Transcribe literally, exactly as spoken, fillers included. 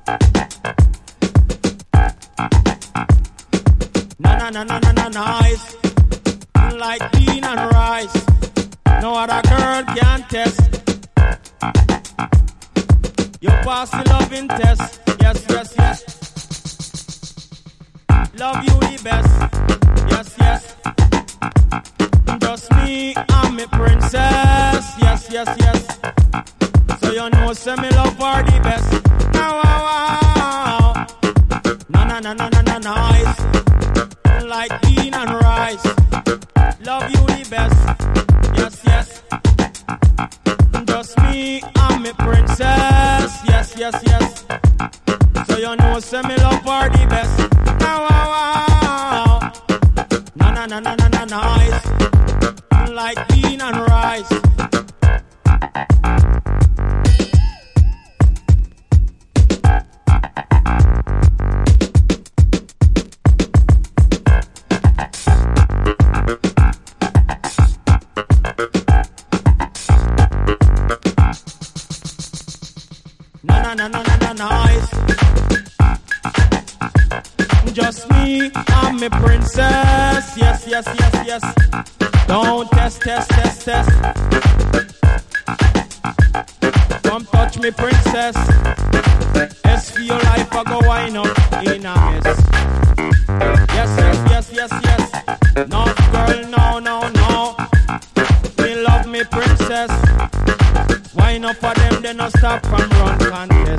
Na na na na na nice, like bean and rice. No other girl can test. You pass the loving test. Yes, yes, yes. Love you the best. Yes, yes. Just me and me princess. Yes, yes, yes. So you know, say me love for the best. Wow, wow, wow. Na na na na na na nice. Like bean and rice. Love you the best. Yes, yes. Just me and me princess. Yes, yes, yes. So you know, say me love for the best. Wow, wow, wow. Na na na na na na nice. Like bean and rice. Na na na na na nice. Just me and me princess. Yes, yes, yes, yes. Don't test, test, test, test. Come touch me, princess. S for your life, I go wine up in a mess. Yes, yes, yes, yes, yes. No, girl, no, no, no. Me love me, princess. Wine up for them, they no stop from run contest.